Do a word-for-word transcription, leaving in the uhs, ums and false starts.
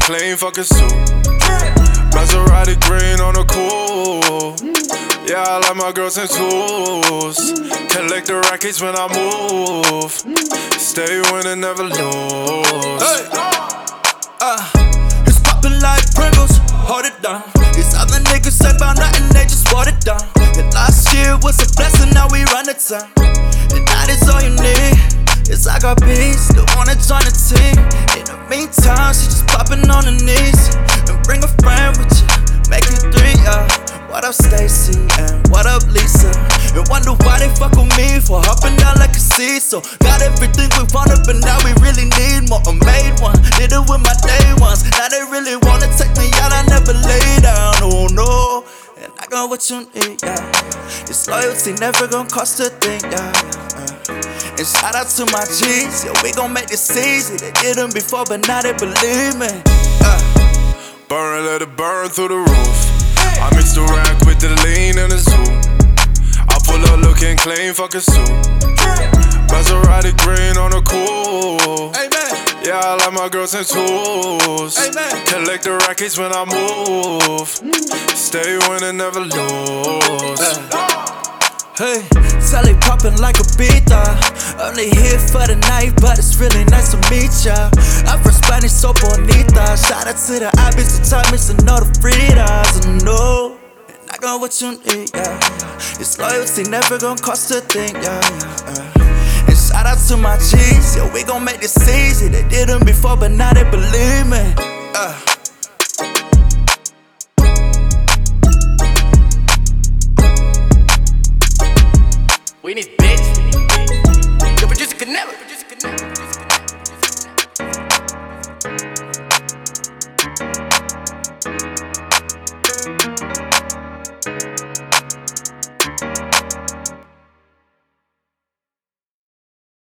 clean fucking suit. Maserati green on the cool. Yeah, I like my girls in twos. Collect the rackets when I move. Stay winning, never lose. Hey. Uh, it's poppin' like Pringles, hold it down. These other niggas say about nothing, they just water it down. And last year was a blessing, now we run the town. And that is all you need. It's I got beats, don't wanna join the team. In the meantime, she just poppin' on her knees. And bring a friend with you, make it three, yeah. What up, Stacy? And what up, Lisa? And wonder why they fuck with me for hopping down like a seed. So got everything we wanted, but now we really need more. I made one, did it with my day ones. Now they really wanna take me out, I never lay down, oh no. And I got what you need, yeah. This loyalty never gon' cost a thing, yeah, yeah. And shout out to my G's, yeah, we gon' make this easy. They did them before, but now they believe me. uh. Burn, let it burn through the roof. I mix the rack with the lean and the zoo. I pull up looking clean, fucking suit. Maserati green on the cool. Amen. Yeah, I like my girls in twos. Amen. Collect the rackets when I move. Stay winning, never lose. uh. Hey, Sally poppin' like a pita. Only here for the night, but it's really nice to meet ya. I'm from Spanish, so bonita. Shout out to the Ibis, the time is another Fridas. I know, and I got what you need, yeah. This loyalty never gon' cost a thing, yeah, yeah, yeah. And shout out to my G's, yeah, we gon' make this easy. They did them before, but now they believe me. Uh.